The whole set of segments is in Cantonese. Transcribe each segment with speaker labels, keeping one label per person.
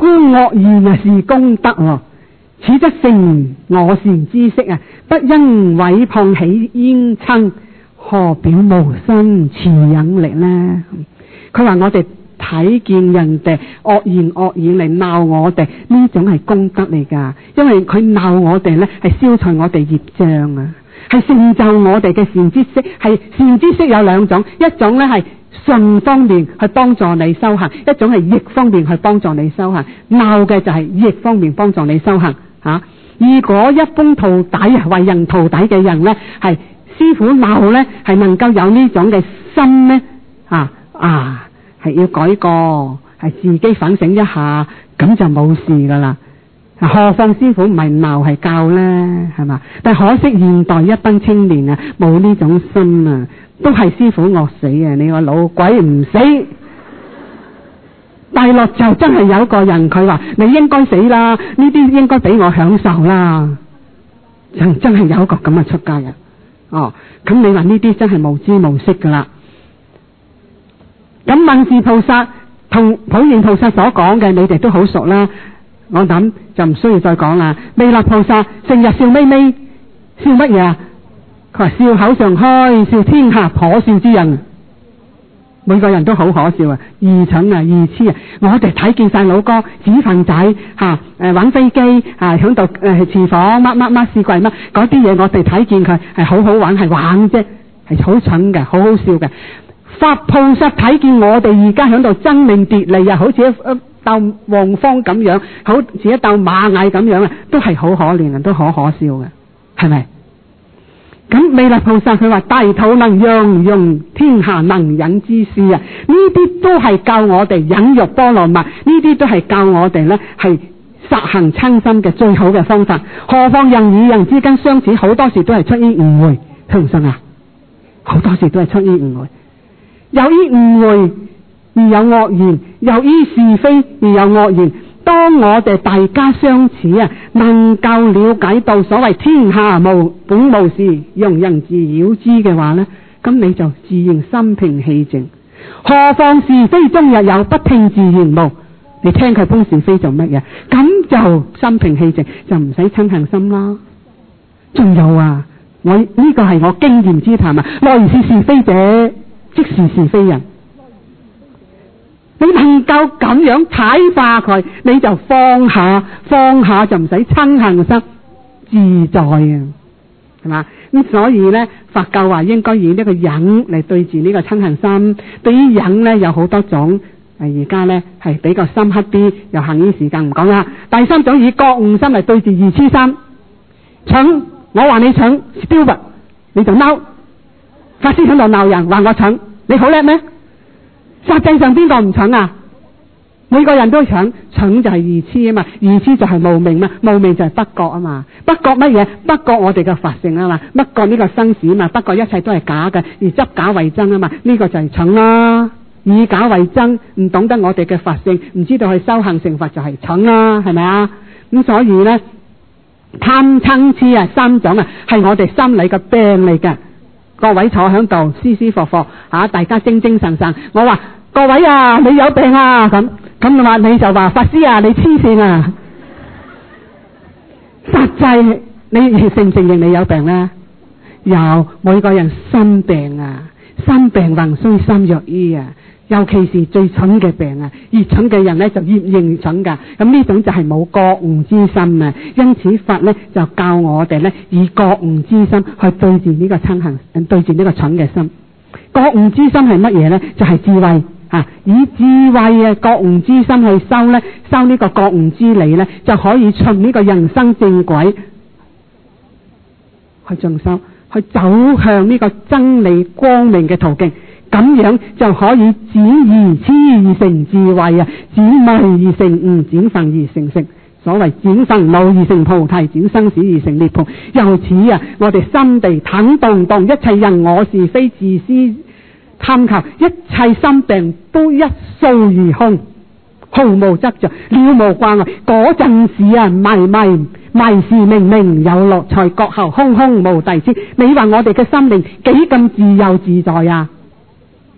Speaker 1: 觀惡言是功德此則成我善知識不因毀謗起煙嗔，何表無生慈忍力呢？佢話我哋睇見人哋惡言惡語嚟鬧我哋，呢種係功德嚟噶，因為佢鬧我哋呢係消除我哋業障啊，係成就我哋嘅善知識。係善知識有兩種，一種呢係順方面去幫助你修行，一種係逆方面去幫助你修行。鬧嘅就係逆方面幫助你修行吓。如果一般徒弟為人徒弟嘅人呢，係師父鬧呢係能夠有呢種嘅心呢係要改過，係自己反省一下，咁就冇事噶啦。何況師父唔係鬧係教呢，係嘛？但可惜現代一班青年啊，冇呢種心啊，都係師父惡死啊！你個老鬼唔死，大陸就真係有個人佢話你應該死啦，呢啲應該俾我享受啦，真係有一個咁嘅出家人。咁你話呢啲真係無知無識噶啦。咁問事菩薩同普賢菩薩所講嘅，你哋都好熟啦，我諗就唔需要再講啦。彌勒菩薩成日笑眯眯，笑乜嘢啊？佢話笑口常開，笑天下可笑之人。每個人都好可笑啊，愚蠢啊，愚痴啊！我哋睇見晒老哥紙份仔玩飛機響度廚房乜試櫃乜嗰啲嘢，我哋睇見佢係好好玩，係玩啫，係好蠢嘅，好好笑嘅。佛菩薩睇見我哋而家響度爭名奪利啊，好似一鬥黃蜂咁樣，好似一鬥螞蟻咁樣啊，都係好可憐啊，都可笑嘅，係咪？咁彌勒菩薩佢話大肚能養，用天下能忍之事啊，呢啲都係教我哋忍辱波羅蜜，呢啲都係教我哋呢係實行親心嘅最好嘅方法。何況人與人之間相處，好多時都係出於誤會，信唔信啊？好多時都係出於誤會。由於誤會而有惡言，由於是非而有惡言。當我哋大家相處啊，能夠了解到所謂天下本無事，庸人自擾之嘅話呢，咁你就自然心平氣靜。何況是非終日有，不聽自然無。你聽佢封是非做乜嘢？咁就心平氣靜，就唔使嗔恨心啦。仲有啊，我呢個係我經驗之談啊，來是是非者，即是是非人。你能夠咁樣睇化佢，你就放下就唔使嗔恨心，自在啊，係嘛？咁所以呢，佛教話應該以呢個忍嚟對治呢個嗔恨心。對於忍呢，有好多種，而家呢係比較深刻啲，又限於時間唔講啦。第三種以覺悟心嚟對治愚痴心。蠢，我話你蠢 stupid， 你就嬲。法師喺度鬧人，話我蠢，你好叻咩？實際上邊個唔蠢啊？每個人都蠢，蠢就係愚痴啊嘛，愚痴就係無明嘛，無明就係不覺啊嘛，不覺乜嘢？不覺我哋嘅法性啊嘛，不覺呢個生死啊嘛，不覺一切都係假嘅，而執假為真啊嘛，呢個就係蠢啦。以假為真，唔懂得我哋嘅法性，唔知道去修行成佛就係蠢啦，係咪啊？咁所以呢，貪嗔痴啊三種啊，係我哋心理嘅病嚟嘅。各位坐響度舒舒服服大家精精神神。我話各位啊，你有病啊，咁話你就話法師啊，你黐線啊。實際你承唔承認你有病呢？有，每個人心病啊，心病還需心藥醫啊。尤其是最蠢嘅病啊，越蠢嘅人呢就越認蠢噶。咁呢種就係冇覺悟之心啊。因此佛呢就教我哋呢以覺悟之心去對治呢個嗔恨，對治呢個蠢嘅心。覺悟之心係乜嘢呢？就係智慧啊！以智慧啊覺悟之心去修呢，修呢個覺悟之理呢，就可以循呢個人生正軌去進修，去走向呢個真理光明嘅途徑。咁樣就可以展愚痴而成智慧啊，展迷而成悟，展分而成聖。所謂展煩惱而成菩提，展生死而成涅槃。由此啊，我哋心地坦蕩蕩，一切人我是非自私貪求，一切心病都一掃而空，毫無執着，了無掛礙。嗰陣時啊，迷時明明有樂才覺後空空無第痴。你話我哋嘅心靈幾咁自由自在啊？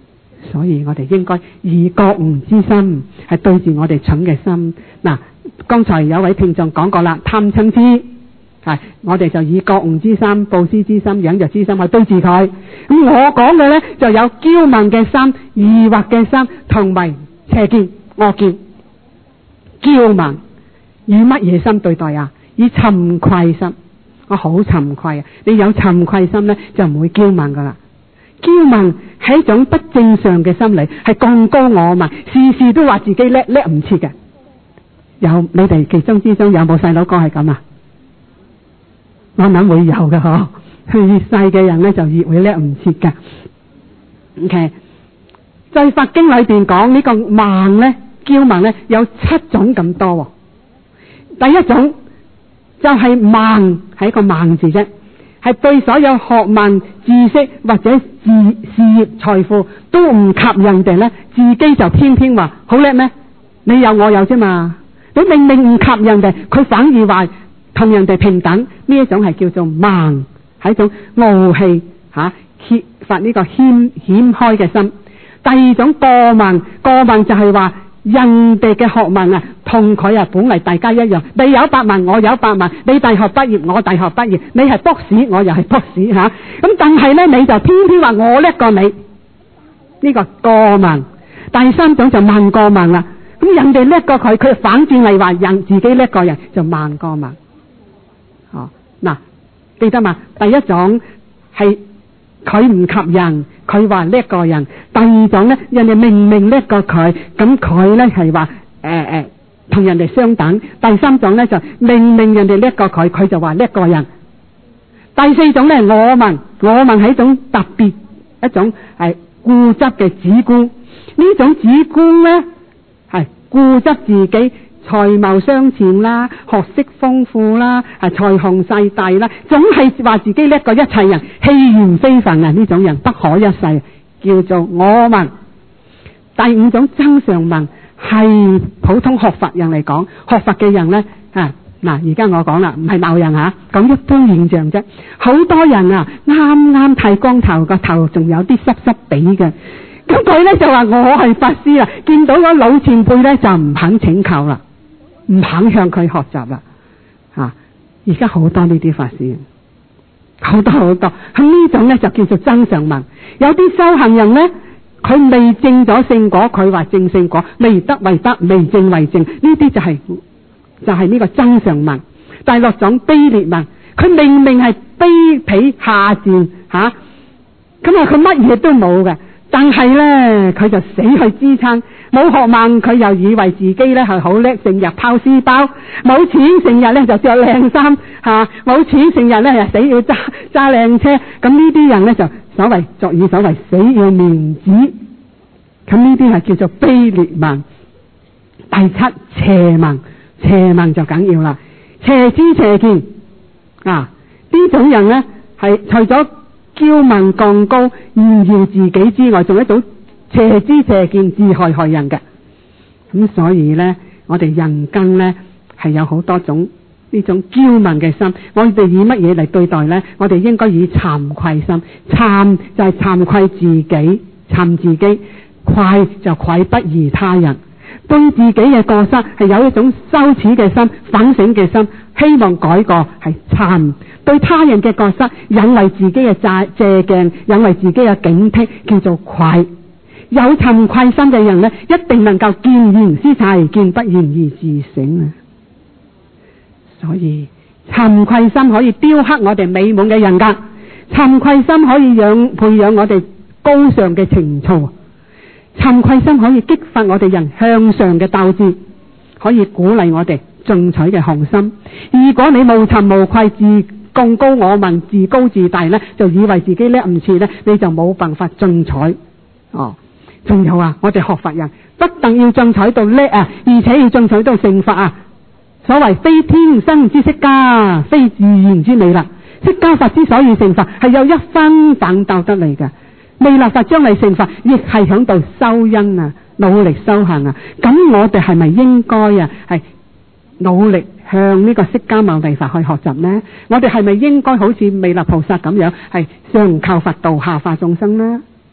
Speaker 1: 所以我哋應該以覺悟之心係對住我哋蠢嘅心。嗱，剛才有位聽眾講過啦，貪嗔痴係我哋就以覺悟之心、布施之心、忍辱之心去對住佢。咁我講嘅呢，就有驕慢嘅心、疑惑嘅心同埋邪見、惡見。驕慢以乜嘢心對待啊？以慚愧心。我好慚愧啊！你有慚愧心呢，就唔會驕慢噶啦。驕慢係一種不正常嘅心理，係貢高我慢，事事都話自己叻唔切嘅。有你哋其中之中有冇細佬哥係咁啊？我諗會有嘅嗬，越細嘅人呢，就越會叻唔切嘅。OK， 在佛經裏邊講呢個慢呢，驕慢呢，有7種咁多。第一種就係慢，係一個慢字啫，係對所有學問、知識或者事業、財富都唔及人哋呢，自己就偏偏話好叻咩？你有我有啫嘛，你明明唔及人哋，佢反而話同人哋平等，呢一種係叫做慢，係一種傲氣揭發呢個謙虛嘅心。第二種過慢，過慢就係話人哋嘅學問啊，同佢啊本嚟大家一樣，你有8萬，我有8萬，你大學畢業，我大學畢業，你係博士，我又係博士吓，咁但係呢，你就偏偏話我叻過你，呢個過慢。第三種就慢過慢啦，咁人哋叻過佢，佢反轉嚟話人自己叻過人，就慢過慢。嗱，記得嘛？第一種係佢唔及人，佢話叻過人；第二種呢，人哋明明叻過佢，咁佢呢係話同人哋相等；第三種呢，就明明人哋叻過佢，佢就話叻過人；第四種呢，我慢係一種特別一種係固執嘅主觀，呢種主觀呢係固執自己才貌雙全啦，學識豐富啦，財雄勢大啦，總係話自己叻過一切人，氣焰非凡啊！呢種人不可一世，叫做我慢。第五種增上慢，係普通學佛人嚟講，學佛嘅人呢，而家我講啦，唔係鬧人吓，講一般現象啫。好多人啊，啱啱剃光頭，個頭仲有啲濕濕地嘅，咁佢呢就話我係法師啦，見到個老前輩呢，就唔肯請教啦。唔肯向佢學習啦，而家好多呢啲法師，好多，咁呢種呢就叫做增上慢。有啲修行人呢，佢未證咗聖果，佢話證聖果，未得為得，未證為證，呢啲就係呢個增上慢。第六種卑劣慢，佢明明係卑鄙下賤咁啊，佢乜嘢都冇嘅，但係呢，佢就死去支撐。冇學問，佢又以為自己呢係好叻，成日拋書包；冇錢，成日呢就着靚衫冇錢，成日呢又死要揸靚車。咁呢啲人呢，就俗語所謂死要面子。咁呢啲係叫做卑劣慢。第七，邪慢，邪慢就緊要啦，邪知邪見呢種人呢，係除咗驕慢降高炫耀自己之外，仲有一種邪知邪見，自害人嘅。咁所以呢，我哋人間呢係有好多種呢種驕慢嘅心。我哋以乜嘢嚟對待呢？我哋應該以慚愧心。慚就係慚愧自己，慚自己；愧就愧不如他人。對自己嘅過失係有一種羞恥嘅心、反省嘅心，希望改過係慚；對他人嘅過失，引為自己嘅借鏡，引為自己嘅警惕，叫做愧。有慚愧心嘅人呢，一定能夠見賢思齊，見不賢而自省啊！所以慚愧心可以雕刻我哋美滿嘅人格，慚愧心可以培養我哋高尚嘅情操，慚愧心可以激發我哋人向上嘅鬥志，可以鼓勵我哋進取嘅雄心。如果你無慚無愧，自貢高我慢，自高自大呢，就以為自己叻唔切呢，你就冇辦法進取。仲有我哋學佛人不但要進取到叻而且要進取到成佛啊！所謂非天生之釋迦，非自然之彌勒。釋迦佛之所以成佛，係有一分奮鬥得嚟嘅。彌勒佛將嚟成佛，亦係響度修因努力修行啊！咁我哋係咪應該係努力向呢個釋迦牟尼佛去學習呢？我哋係咪應該好似彌勒菩薩咁樣，係上求佛道，下化眾生呢？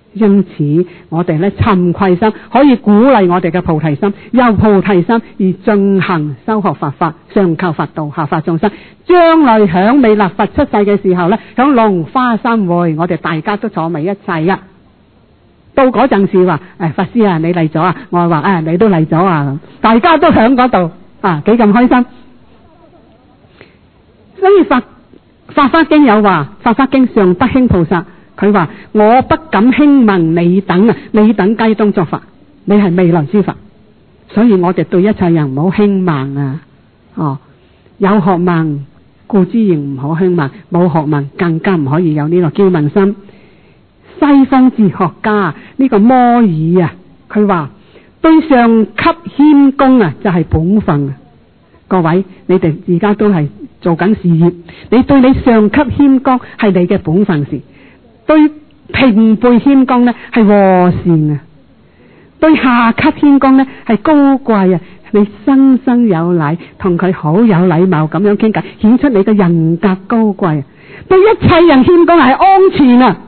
Speaker 1: 因此我哋咧慚愧心可以鼓勵我哋嘅菩提心，由菩提心而進行修學佛法，上求佛道，下化眾生。將來響彌勒佛出世嘅時候咧，響龍華三會，我哋大家都坐埋一齊啊！到嗰陣時話法師啊，你嚟咗啊？我話你都嚟咗啊！大家都響嗰度啊，幾咁開心。所以法華經有話，法華經上德興菩薩佢話：我不敢輕聞你等啊，你等皆當作佛，你係未來之佛。所以我哋對一切人唔好輕慢啊！有學問固之然唔好輕慢，冇學問更加唔可以有呢個驕慢心。西方哲學家呢個摩爾啊，佢話對上級謙恭啊，就係本分啊！各位，你哋而家都係做緊事業，你對你上級謙恭係你嘅本分事，對平輩謙恭呢係和善啊，對下級謙恭呢係高貴啊！你生生有禮，同佢好有禮貌咁樣傾偈，顯出你嘅人格高貴。對一切人謙恭係安全啊！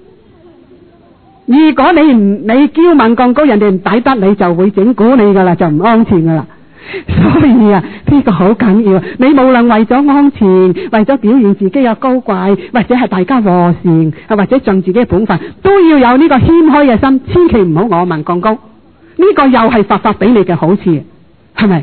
Speaker 1: 如果你驕慢降高，人哋唔抵得你，就會整蠱你噶啦，就唔安全噶啦。所以啊，呢個好緊要。你無論為咗安全，為咗表現自己有高貴，或者係大家和善，或者盡自己嘅本分，都要有呢個謙虛嘅心，千祈唔好我慢降高。呢個又係佛法俾你嘅好處，係咪？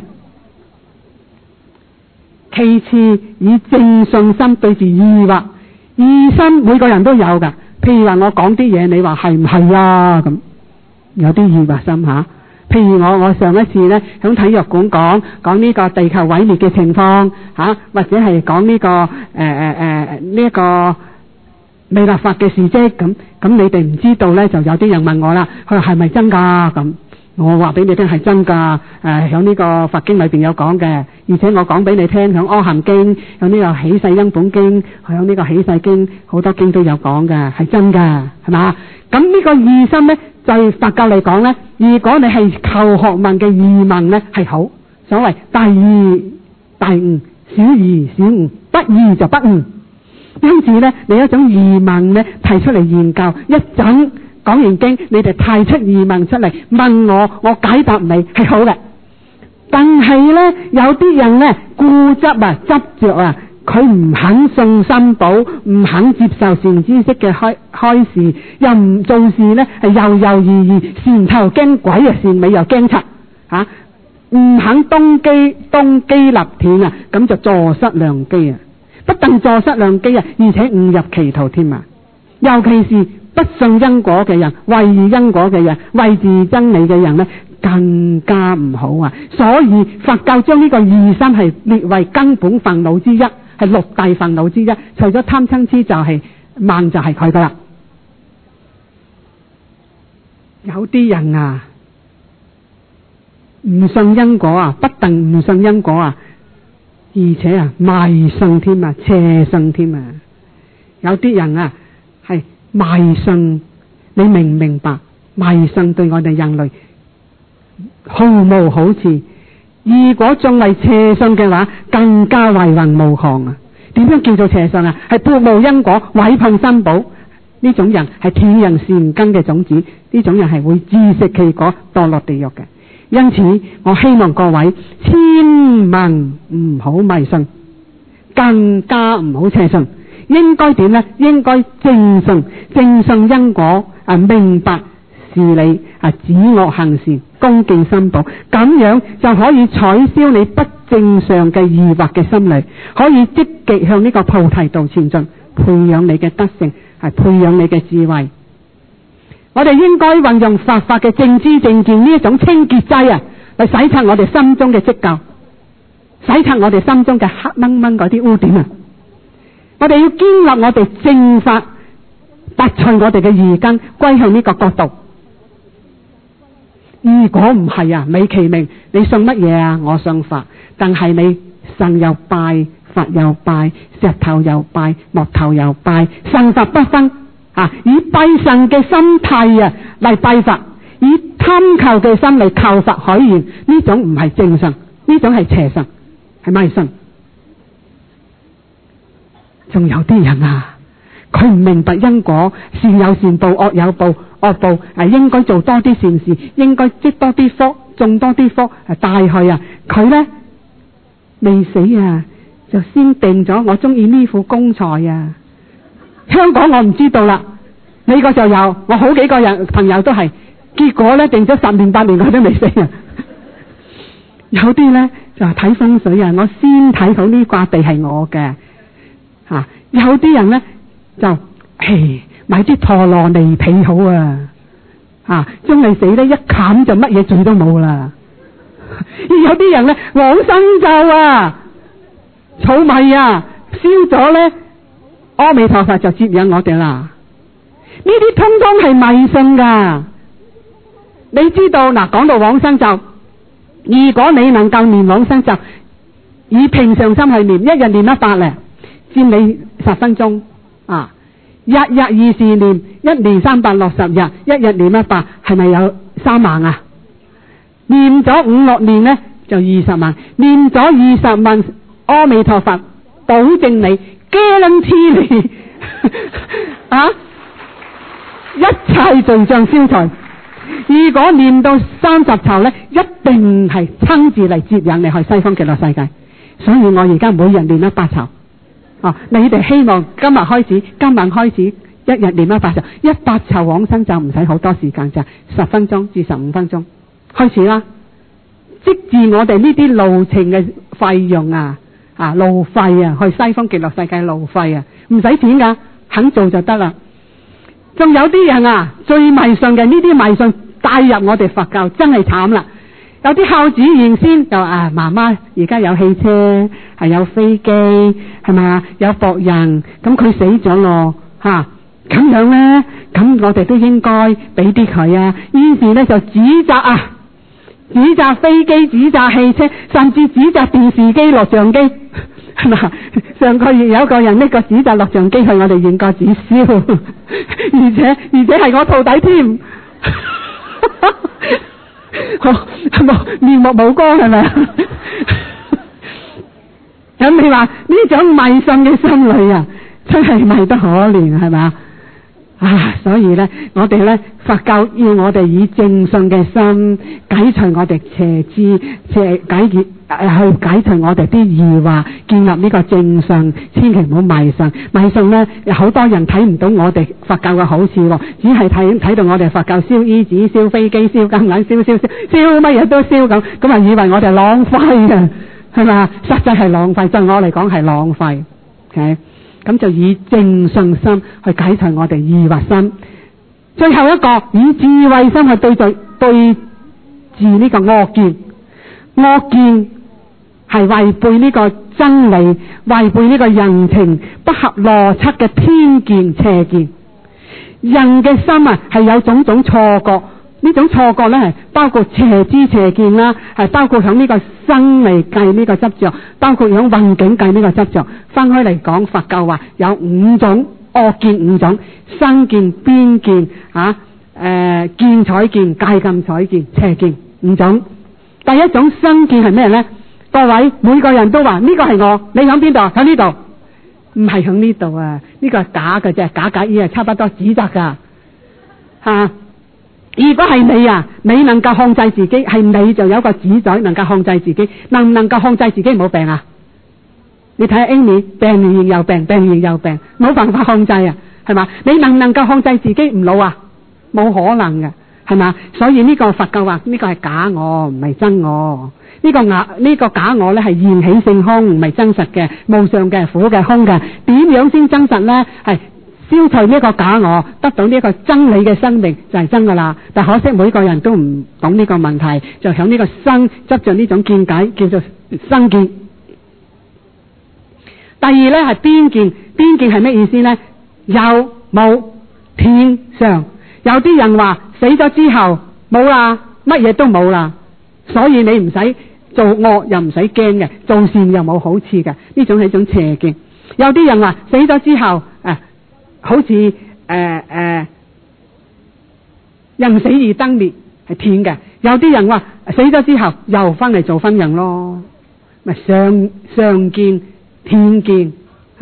Speaker 1: 其次，以正信心對住疑惑，疑心每個人都有噶。譬如話我講啲嘢，你話係唔係啊？咁有啲疑惑心吓。譬如我上一次咧響體育館講呢個地球毀滅嘅情況吓，或者係講呢個呢一個彌勒佛嘅事蹟咁你哋唔知道咧，就有啲人問我啦，佢話係咪真噶？咁我話俾你聽係真噶，響呢個佛經裏邊有講嘅，而且我講俾你聽響阿含經，響呢個起世因本經，響呢個起世經，好多經都有講嘅，係真噶，係嘛？咁呢個疑心咧，就佛教嚟講咧，如果你係求學問嘅疑問咧，係好，所謂大疑大悟，小疑小悟，不疑就不悟。因此咧，你一種疑問咧提出嚟研究一陣，講完經，你哋提出疑問出嚟問我解答你係好嘅。但係咧，有啲人咧固執啊，執着啊，佢唔肯信心寶，唔肯接受善知識嘅開示，又唔做事咧係猶猶豫豫，善頭驚鬼啊，善尾又驚賊吓，唔肯當機立斷啊，咁就坐失良機啊！不但坐失良機啊，而且誤入歧途添啊！尤其是不信因果嘅人，懷疑因果嘅人，畏治真理嘅人咧，更加唔好啊！所以佛教將呢個疑心係列為根本煩惱之一，係六大煩惱之一。除咗貪嗔痴就係慢，就係佢噶啦。有啲人啊，唔信因果啊，不但唔信因果啊，而且啊迷信添啊，邪信添啊。有啲人啊係迷信，你明唔明白？迷信對我哋人類毫無好處。如果仲為邪信嘅話，更加為人無行啊！點樣叫做邪信啊？係撥無因果，毀謗三寶。呢種人係斷人善根嘅種子，呢種人係會自食其果，墮落地獄嘅。因此，我希望各位千萬唔好迷信，更加唔好邪信。應該點呢？應該正信因果啊，明白事理啊，止惡行善，恭敬三寶，咁樣就可以採消你不正常嘅疑惑嘅心理，可以積極向呢個菩提道前進，培養你嘅德性，係培養你嘅智慧。我哋應該運用佛法嘅正知正見呢一種清潔劑啊，嚟洗刷我哋心中嘅積垢，洗刷我哋心中嘅黑掹掹嗰啲污點啊！我哋要建立我哋正法，拔除我哋嘅疑根，歸向呢個國度。如果唔係啊，美其名你信乜嘢啊？我信佛，但係你神又拜，佛又拜，石頭又拜，木頭又拜，神佛不分啊！以拜神嘅心態啊嚟拜佛，以貪求嘅心嚟求佛許願，呢種唔係正信，呢種係邪信，係迷信。仲有啲人啊， 佢唔明白因果，善有善報，惡有報，惡報應該做多啲善事，應該積多啲福，種多啲福帶去啊！佢呢未死啊，就先定咗我中意呢副公菜啊！香港我唔知道啦，美國就有，我好幾個人朋友都係，結果呢定咗10年8年佢都未死啊！有啲呢就睇風水啊，我先睇到呢塊地係我嘅有啲人呢就買啲陀羅尼被好啊，將你死呢一冚就乜嘢罪都冇啦。有啲人呢往生咒草米燒咗呢，阿彌陀佛就接引我哋啦。呢啲通通係迷信噶。你知道嗱，講到往生咒，如果你能夠念往生咒，以平常心去念，一日念100咧，佔你10分鐘日日二時念，1年360日，一日念100，係咪有3萬啊？念咗5、6年呢，就20萬，念咗20萬，阿彌陀佛保證你 guarantee 你一切罪障消除。如果念到30籌呢，一定係親自嚟接引你去西方極樂世界。所以我而家每日念100籌。你哋希望今晚開始一日念100籌，100籌往生就唔使好多時間，就10分鐘至15分鐘開始啦。即至我哋呢啲路程嘅費用路費去西方極樂世界路費唔使錢噶，肯做就得啦。仲有啲人最迷信嘅，呢啲迷信帶入我哋佛教真係慘啦。有啲孝子原先就媽媽而家有汽車，係有飛機，係咪有博人，咁佢死咗咯咁樣咧，咁我哋都應該俾啲佢於是咧就指責飛機，指責汽車，甚至指責電視機、錄像機。上個月有一個人呢個指責錄像機去我哋認過紙燒，而且係我徒弟添。面目無光係咪咁你話呢種迷信嘅心理真係迷得可憐係咪所以呢，我哋呢佛教要我哋以正信嘅心解除我哋邪知，去解除我哋啲疑惑，建立呢個正信。千祈唔好迷信。迷信呢，有好多人睇唔到我哋佛教嘅好處，只係睇到我哋佛教燒衣紙、燒飛機、燒金銀、燒乜嘢都燒咁以為我哋浪費嘅係咪？實際係浪費，對我嚟講係浪費。OK，咁就以正信心去解除我哋疑惑心。最後一個以智慧心去對治呢個惡見。惡見係違背呢個真理，違背呢個人情，不合邏輯嘅偏見邪見。人嘅心係有種種錯覺，呢種錯覺咧係包括邪知邪見啦，係包括響呢個生嚟計呢個執着，包括響運境計呢個執着。分開嚟講，佛教話有5種惡見，5種生見、邊見見彩見、戒禁彩見、邪見5種。第一種生見係咩呢？各位每個人都話呢個係我，你響邊度？響呢度？唔係響呢度呢個係假嘅啫，假意差不多指責噶如果係你能夠控制自己，係你就有個主宰能夠控制自己。能唔能夠控制自己冇病你睇下 Amy 病完又病，病完又病，冇辦法控制係嘛？你能唔能夠控制自己唔老冇可能嘅，係嘛？所以呢個佛教話呢個係假我，唔係真我。呢個假我咧係緣起性空，唔係真實嘅，無常嘅，苦嘅，空嘅。點樣先真實咧？係消除呢個假我，得到呢個真理嘅生命就係真噶啦。但可惜每個人都唔懂呢個問題，就響呢個生執着呢種見解，叫做生見。第二咧係邊見，邊見係咩意思咧？有冇天上？有啲人話死咗之後冇啦，乜嘢都冇啦，所以你唔使做惡又唔使驚嘅，做善又冇好處嘅，呢種係一種邪見。有啲人話死咗之後好似人死而燈滅係天嘅，有啲人話死咗之後又翻嚟做翻人咯，咪上見天見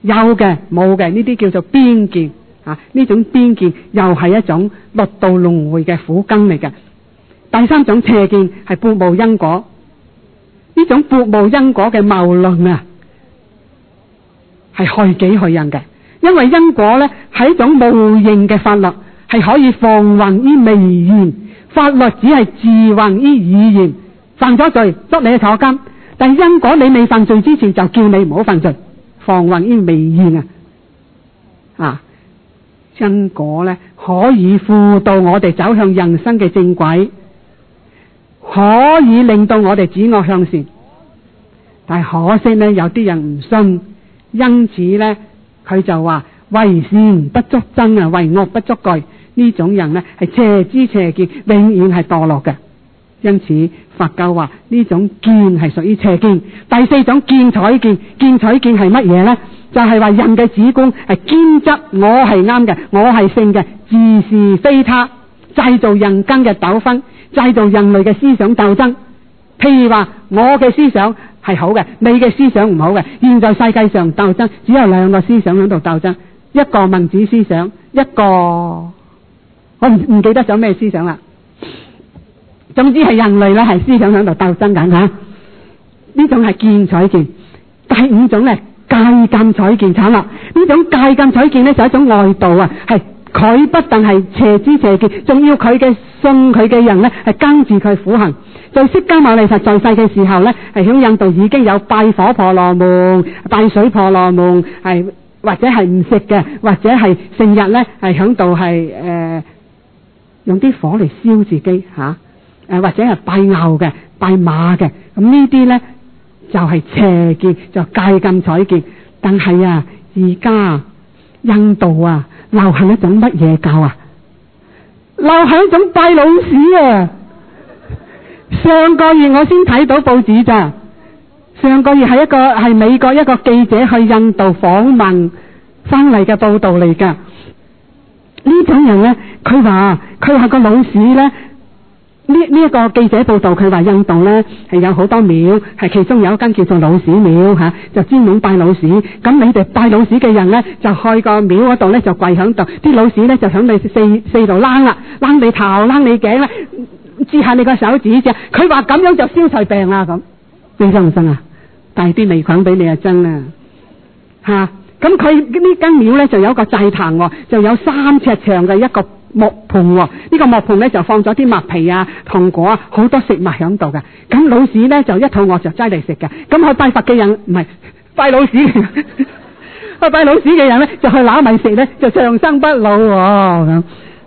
Speaker 1: 有嘅冇嘅，呢啲叫做邊見啊。呢種邊見又係一種六道輪迴嘅苦根嚟嘅。第三種邪見係撥無因果，呢種撥無因果嘅謬論啊，係害己害人嘅。因為因果呢係一種無形嘅法律，係可以防混於微言，法律只係自混於語言。犯咗罪捉你去坐監，但係因果你未犯罪之前就叫你唔好犯罪，防混於微言啊！因果呢可以輔導我哋走向人生嘅正軌，可以令到我哋止惡向善，但係可惜呢，有啲人唔信，因此呢佢就話為善不足真啊，為惡不足懼。呢種人呢係邪知邪見，永遠係墮落嘅。因此佛教話呢種見係屬於邪見。第四種見取見，見取見係乜嘢呢？就係話人嘅主觀係堅執我係啱嘅，我係聖嘅，自是非他，製造人間嘅糾紛，製造人類嘅思想鬥爭。譬如話我嘅思想係好嘅，你嘅思想唔好嘅。現在世界上鬥爭只有兩個思想喺度鬥爭，一個孟子思想，一個我唔記得咗咩思想啦。總之係人類咧係思想喺度鬥爭緊吓，呢種係見取見。第五種咧戒禁取見，慘啦！呢種戒禁取見咧就係一種外道啊，係佢不但係邪知邪見，仲要佢嘅信佢嘅人咧係跟住佢苦行。在釋迦牟尼佛在世嘅時候咧，係喺印度已經有拜火婆羅門、拜水婆羅門，係或者係唔食嘅，或者係成日咧係喺度係用啲火嚟燒自己吓。或者係拜牛嘅、拜馬嘅，咁呢啲呢就係邪見，就戒禁取見。但係啊，而家印度啊流行一種乜嘢教啊？流行一種拜老鼠啊！上個月我先睇到報紙咋，上個月係美國一個記者去印度訪問翻嚟嘅報道嚟噶。呢種人呢，佢話個老鼠呢。呢一個記者報道，佢話印度呢係有好多廟，係其中有一間叫做老鼠廟吓，就專門拜老鼠。咁你哋拜老鼠嘅人呢，就去個廟嗰度呢，就跪響度，啲老鼠呢，就響你四度躝啦，躝你頭，躝你頸啦，指下你個手指啫。佢話咁樣就消除病啦咁，你信唔信啊？帶啲微菌俾你啊，真啊吓！咁佢呢間廟呢，就有一個祭壇，就有3尺長嘅一個木盆，呢個木盆咧就放咗啲麥皮啊、糖果啊，好多食物響度嘅。咁老鼠咧就一肚餓就齋嚟食嘅。咁去拜佛嘅人唔係拜老鼠，去拜老鼠嘅人咧就去揦米食咧，就長生不老咁。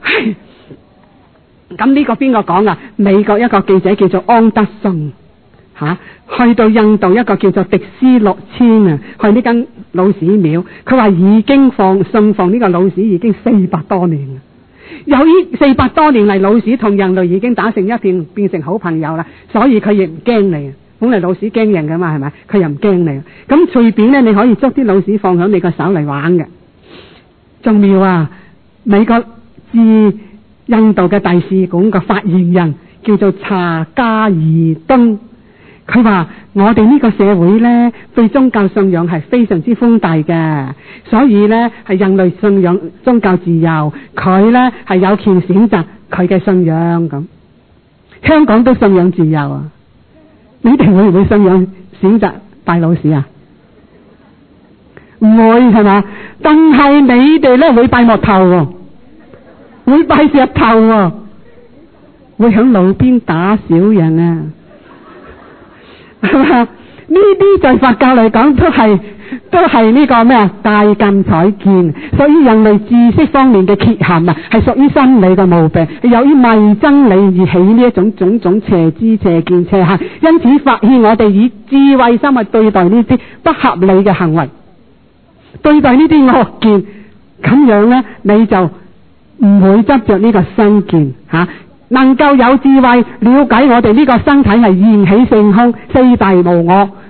Speaker 1: 咁呢個邊個講啊？美國一個記者叫做安德遜去到印度一個叫做迪斯諾村啊，去呢間老鼠廟，佢話已經信奉呢個老鼠已經400多年啦。由於400多年嚟，老鼠同人類已經打成一片，變成好朋友啦，所以佢亦唔驚你。本嚟老鼠驚人噶嘛，係咪？佢又唔驚你。咁隨便咧，你可以捉啲老鼠放喺你個手嚟玩嘅。仲妙啊！美國駐印度嘅大使館個發言人叫做查加爾敦，佢話我哋呢個社會呢，對宗教信仰係非常之寬大嘅，所以呢係人類信仰宗教自由，佢呢係有權選擇佢嘅信仰咁。香港都信仰自由啊，你哋會唔會信仰選擇拜老鼠啊？唔會係嘛？但係你哋呢會拜木頭，會拜石頭，會響路邊打小人啊！係嘛？呢啲在佛教嚟講都係呢個咩啊？戒禁取見，所以人類知識方面嘅缺陷啊，係屬於心理嘅毛病，由於迷真理而起呢一種種邪知邪見邪行。因此發現我哋以智慧心去對待呢啲不合理嘅行為，對待呢啲惡見，咁樣呢，你就唔會執着呢個身見吓。能夠有智慧了解我哋呢個身體係緣起性空，四大無我，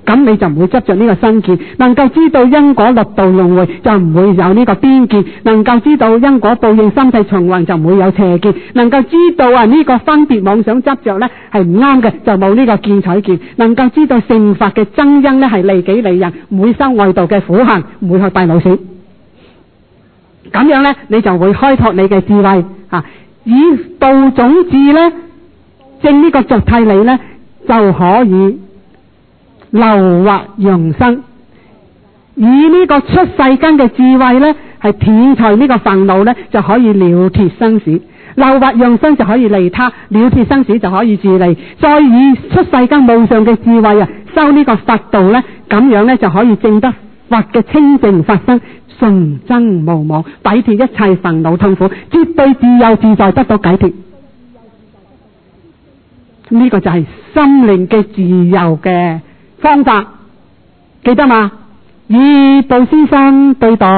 Speaker 1: 咁你就唔會執着呢個身見，能夠知道因果六道輪迴就唔會有呢個邊見，能夠知道因果報應三世循環就唔會有邪見，能夠知道呢個分別妄想執着呢係唔啱嘅，就冇呢個見取見，能夠知道成佛嘅真因呢係利己利人，唔會修外道嘅苦行，唔會去拜老鼠。咁樣呢，你就會開拓你嘅智慧以道種智呢，正呢個俗諦理呢，就可以流惑揚生，以呢個出世間嘅智慧呢，係斷除呢個煩惱呢，就可以了脫生死，流惑揚生就可以利他，了脫生死就可以自利，再以出世間無上嘅智慧修呢個佛道呢，咁樣呢，就可以證得佛嘅清淨法身，純真無妄，擺脫一切煩惱痛苦，絕對自由自在，得到解脫。呢個就係心靈嘅自由嘅方法，記得嘛？以布施心對待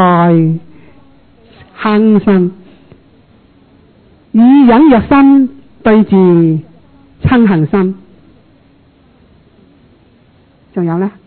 Speaker 1: 慳心，以忍辱心對治嗔恨心，仲有呢？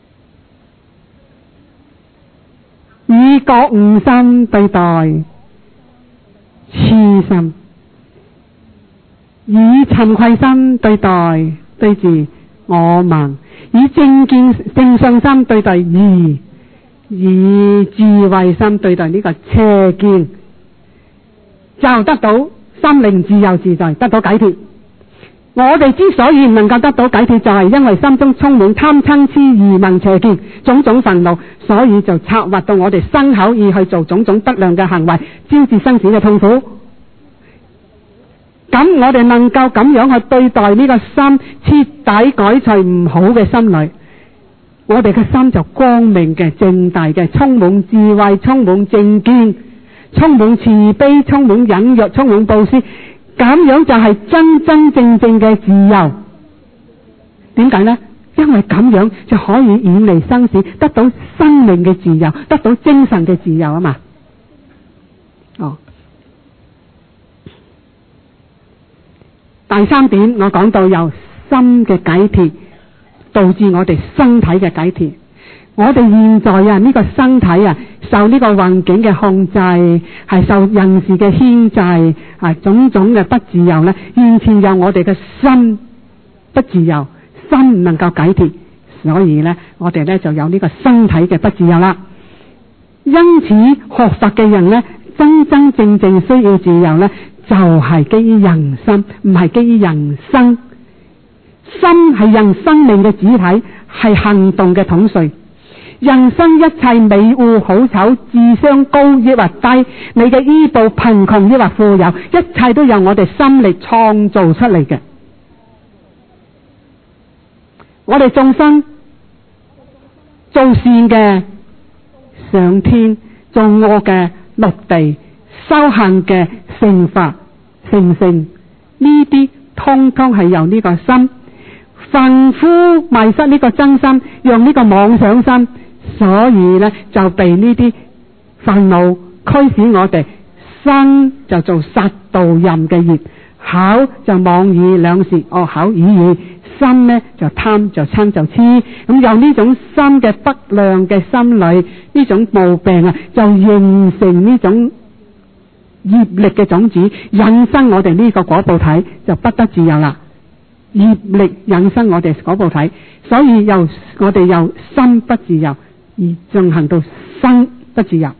Speaker 1: 以覺悟心對待痴心，以慚愧心對治我慢，以正見正信心對待疑，以智慧心對待呢個邪見，就得到心靈自由自在，得到解脫。我哋之所以唔能夠得到解脫，就係因為心中充滿貪嗔痴疑慢邪見種種煩惱，所以就策劃到我哋身口意去做種種不良嘅行為，招致生死嘅痛苦。咁我哋能夠咁樣去對待呢個心，徹底改除唔好嘅心理，我哋嘅心就光明嘅、正大嘅，充滿智慧、充滿正見、充滿慈悲、充滿忍辱、充滿布施，咁樣就係真真正正嘅自由。點解呢？因為咁樣就可以遠離生死，得到生命嘅自由，得到精神嘅自由啊嘛。第三點，我講到由心嘅解脫導致我哋身體嘅解脫。我哋現在呢個身體受呢個環境嘅控制，係受人事嘅牽制，種種嘅不自由呢，完全由我哋嘅心不自由，心唔能夠解脫，所以呢，我哋呢就有呢個身體嘅不自由啦。因此學佛嘅人呢，真真正正需要自由呢，就係基於人心，唔係基於人生。心係人生命嘅主體，係行動嘅統帥。人生一切美惡好醜，智商高抑或低，你嘅醫報貧窮抑或富有，一切都由我哋心力創造出嚟嘅。我哋眾生做善嘅上天，做惡嘅落地，修行嘅成佛成聖，呢啲通通係由呢個心，凡夫迷失呢個真心，用呢個妄想心，所以呢就被呢啲煩惱驅使我哋，身就做殺盜淫嘅業，口就妄語兩舌惡口語語，心呢就貪就嗔就痴，咁由呢種心嘅不良嘅心理，呢種毛病就形成呢種業力嘅種子，引生我哋呢個果報體，就不得自由啦。業力引生我哋果報體，所以我哋由心不自由而進行到身不自由。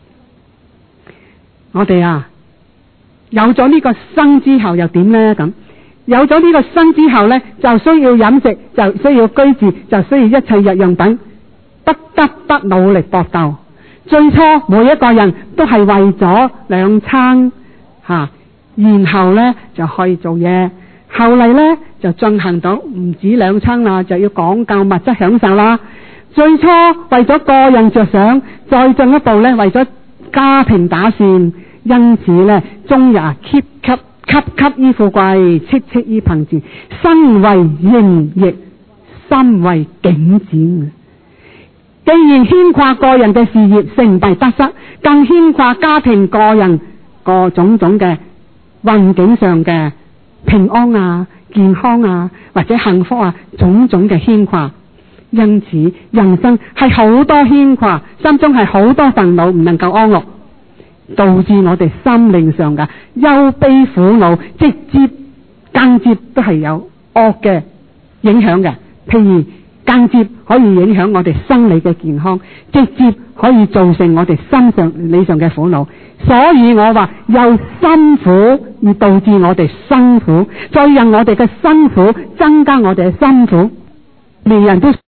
Speaker 1: 我哋有咗呢個身之後又點呢？咁有咗呢個身之後呢，就需要飲食，就需要居住，就需要一切日用品，不得不努力搏鬥。最初每一個人都係為咗兩餐然後呢就可以做嘢，後嚟呢就進行到唔止兩餐啦，就要講究物質享受啦。最初為咗個人着想，再進一步呢為咗家庭打算，因此呢終日汲於富貴，戚於貧賤，身為形役，心為境展。既然牽掛個人嘅事業成敗得失，更牽掛家庭個人各種種嘅環境上嘅平安健康或者幸福種種嘅牽掛。 因此人生係好多牽掛，心中係好多憤怒，唔能夠安樂，導致我哋心靈上嘅憂悲苦惱，直接間接都係有惡嘅影響嘅。譬如間接可以影響我哋生理嘅健康，直接可以造成我哋心上理上嘅苦惱。所以我話由辛苦而導致我哋辛苦，再讓我哋嘅辛苦增加我哋嘅辛苦，連人都